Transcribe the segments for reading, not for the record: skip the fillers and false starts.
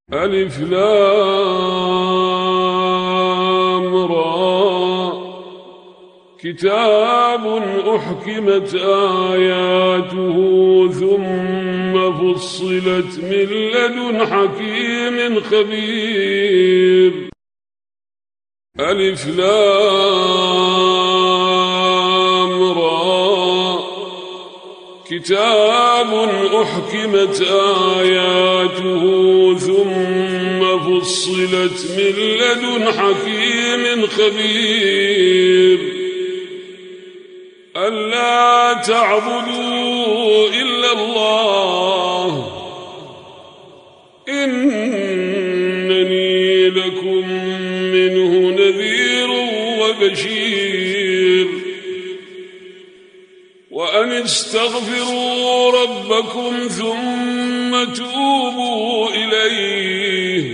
ألف لام را كتاب أحكمت آياته ثم فصلت من لدن حكيم خبير. ألف لام را كتاب أحكمت آياته ثم فصلت من لدن حكيم خبير. ألا تعبدوا إلا الله إنني لكم منه نذير وبشير. وأن استغفروا ربكم ثم توبوا إليه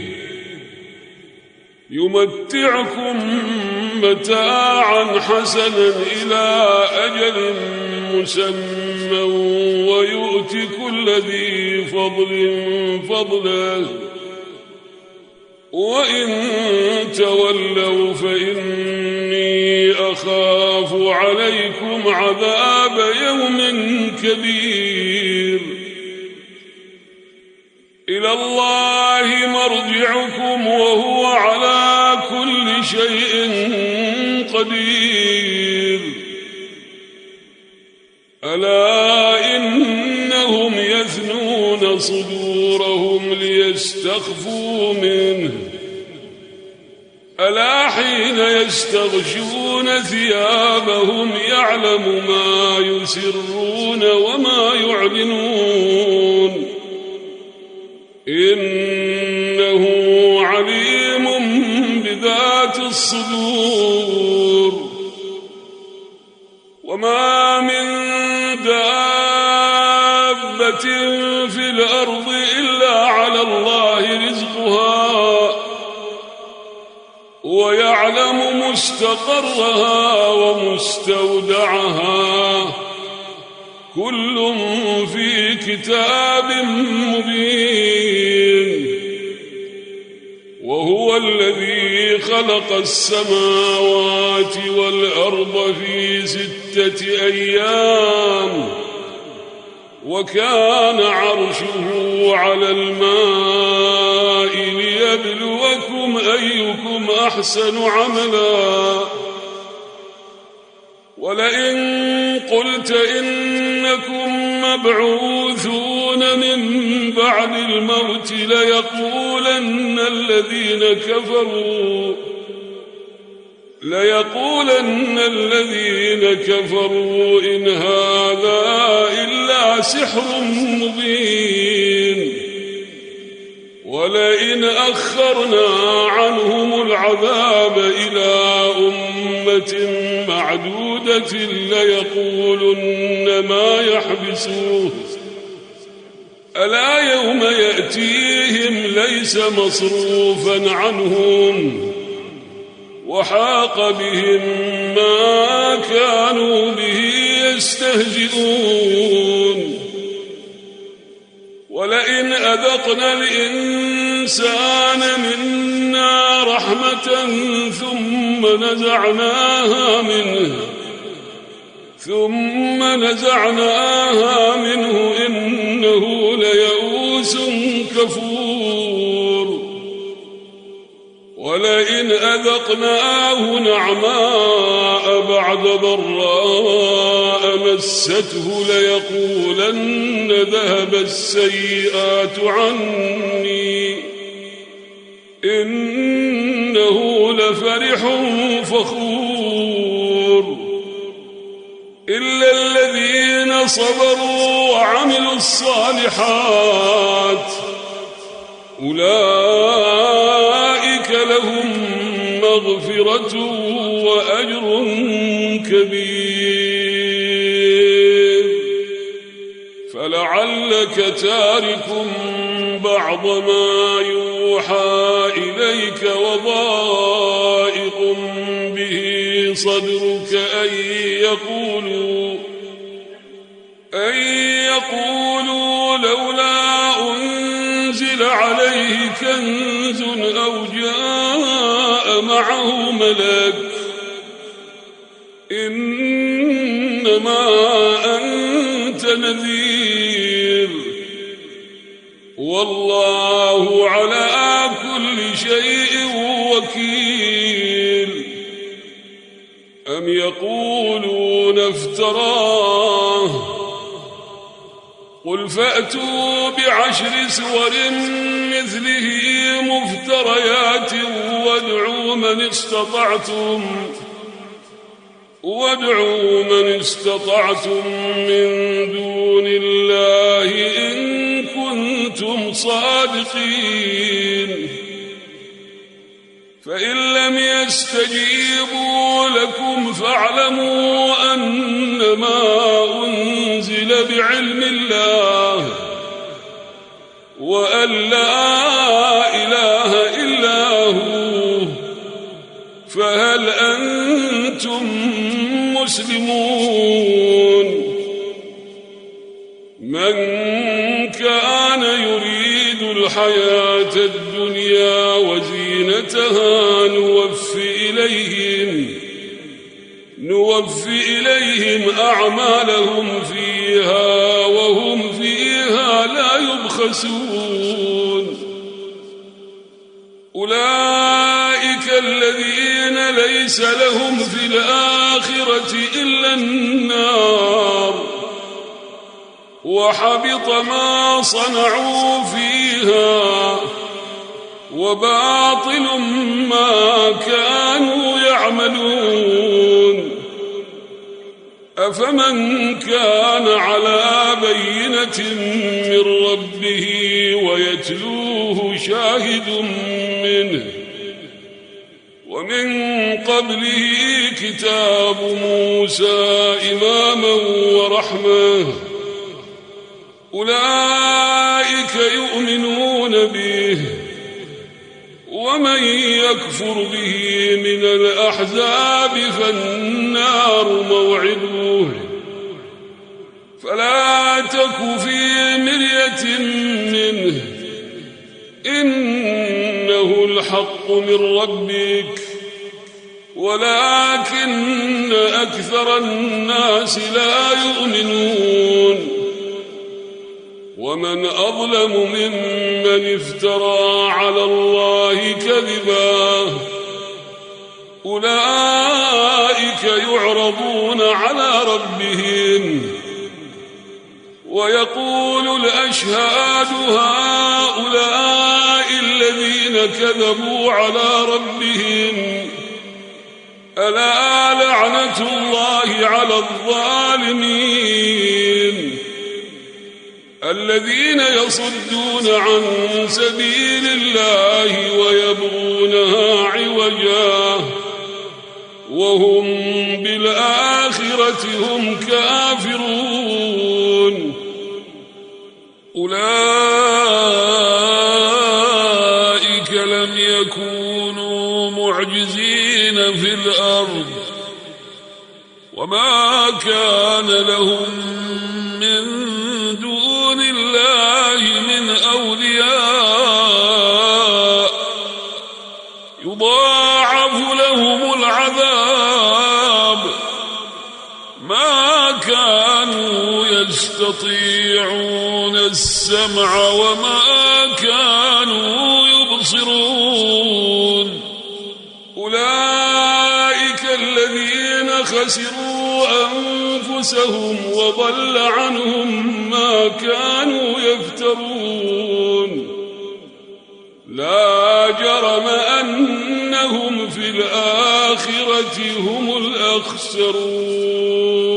يمتعكم متاعا حسنا إلى أجل مسمى ويؤت كل ذي فضل فضله وإن تولوا فإني أخاف عليكم عذاب يوم كبير. إلى الله مرجعكم وهو على كل شيء قدير. ألا إنهم يثنون صدورهم ليستخفوا منه ألا حين يستغشون ثيابهم يعلم ما يسرون وما يعلنون إنه عليم بذات الصدور. وما من دابة في الأرض إلا على الله رزقها ويعلم مستقرها ومستودعها كل في كتاب مبين. وهو الذي خلق السماوات والأرض في 6 أيام وكان عرشه على الماء ليبلوكم أيكم أحسن عملا. ولئن قلت إنكم مبعوثون من بعد الموت ليقولن الذين كفروا إن هذا إلا سحر مبين. ولئن أخرنا عنهم العذاب إلى أمة معدودة ليقولن ما يحبسوه ألا يوم يأتيهم ليس مصروفا عنهم وحاق بهم ما كانوا به يستهزئون. ولئن أذقنا الإنسان منا رحمة ثم نزعناها منه إنه ليئوس كفور. ولئن أذقناه نعماء بعد ضراء مسته ليقولن ذهب السيئات عني إنه لفرح فخور. إلا الذين صبروا وعملوا الصالحات أولئك لهم مغفرة وأجر كبير. فلعلك تارك بعض ما يوحى إليك وضائق به صدرك أن يقولوا لولا أنزل أنزل عليه كنز أو جاء معه ملك إنما أنت نذير والله على كل شيء وكيل أم يقولون افتراه قل فأتوا بعشر سور مثله مفتريات وادعوا من استطعتم من دون الله إن كنتم صادقين فإن لم يستجيبوا لكم فاعلموا أنما أنزل بعلم الله وأن لا إله إلا هو فهل أنتم مسلمون من كان يريد الحياة الدنيا وزينتها نوفي إليهم أعمالهم فيها وهم فيها لا يبخسون أولئك الذين ليس لهم في الآخرة إلا النار وحبط ما صنعوا فيها وباطل ما كانوا يعملون أفمن كان على بينة من ربه ويتلوه شاهد منه ومن قبله كتاب موسى إماما ورحمة أولئك يؤمنون به ومن يكفر به من الأحزاب فالنار موعده فلا تك في مرية منه إنه الحق من ربك ولكن أكثر الناس لا يؤمنون ومن أظلم ممن افترى على الله كذبا أولئك يعرضون على ربهم ويقول الأشهاد هؤلاء الذين كذبوا على ربهم ألا لعنة الله على الظالمين الذين يصدون عن سبيل الله ويبغونها عوجا وهم بالآخرة هم كافرون أولئك لم يكونوا معجزين في الأرض وما كان لهم من دون الله من أولياء يضاعف لهم العذاب ما كانوا يستطيعون السمع وما كانوا يبصرون أولئك الذين خسروا أنفسهم وضل عنهم ما كانوا يفترون لا جرم أنهم في الآخرة هم الأخسرون